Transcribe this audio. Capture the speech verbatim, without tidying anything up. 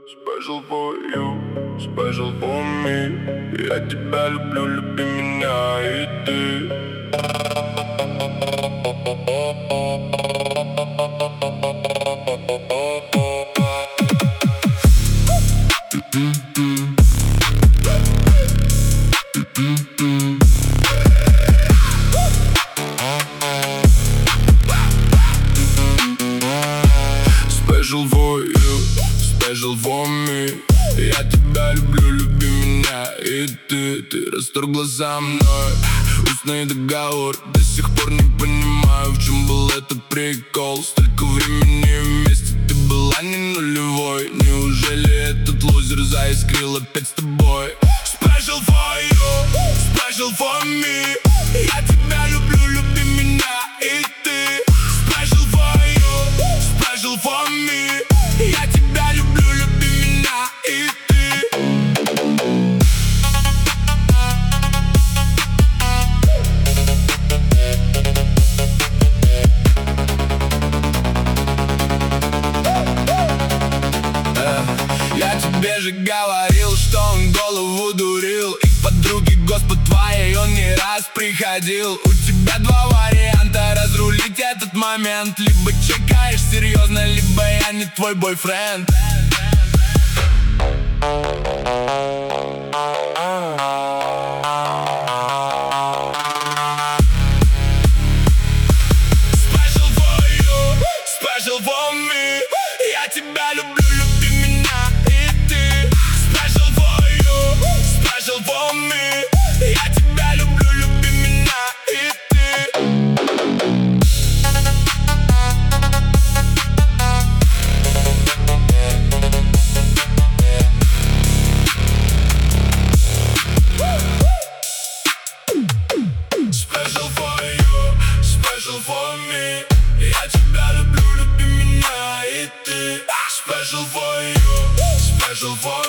special for you, special for me. Я тебя люблю, люби меня и ты. Special for you, special for me. Я тебя люблю, люби меня и ты. Ты расторгла за мной устный договор. До сих пор не понимаю, в чем был этот прикол. Столько времени вместе, ты была не нулевой. Неужели этот лузер заискрил опять с тобой? Special for you, special for me. Я тебя люблю, люби меня и ты. Special for you, special for me. Я тебя люблю, люби меня и ты. э, Я тебе же говорил, что он голову дурил. И к подруге Господ твоей он не раз приходил. У тебя два варианта разрулить этот момент. Либо чекаешь серьезно, либо я не твой бойфренд. Special for you, special for me. Я тебя люблю, люби меня и ты. Special for you, special for me. Я тебя люблю, люби меня и ты. Special for you, special for me. Я тебя люблю, люби меня и ты. Special for you, special for